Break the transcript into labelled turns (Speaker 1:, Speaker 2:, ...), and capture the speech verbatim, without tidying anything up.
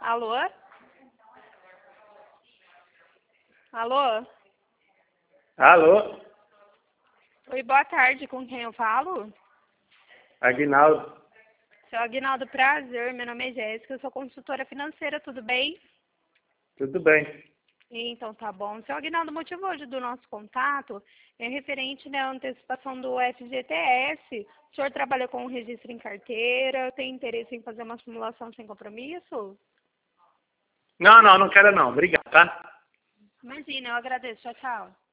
Speaker 1: Alô? Alô?
Speaker 2: Alô?
Speaker 1: Oi, boa tarde, com quem eu falo?
Speaker 2: Aguinaldo.
Speaker 1: Seu Aguinaldo, prazer, meu nome é Jéssica, eu sou consultora financeira, tudo bem?
Speaker 2: Tudo bem.
Speaker 1: Então tá bom. Seu Aguinaldo, o motivo hoje do nosso contato é referente né, à antecipação do F G T S. O senhor trabalha com registro em carteira, tem interesse em fazer uma simulação sem compromisso?
Speaker 2: Não, não, não quero não. Obrigado, tá?
Speaker 1: Imagina, eu agradeço. Tchau, tchau.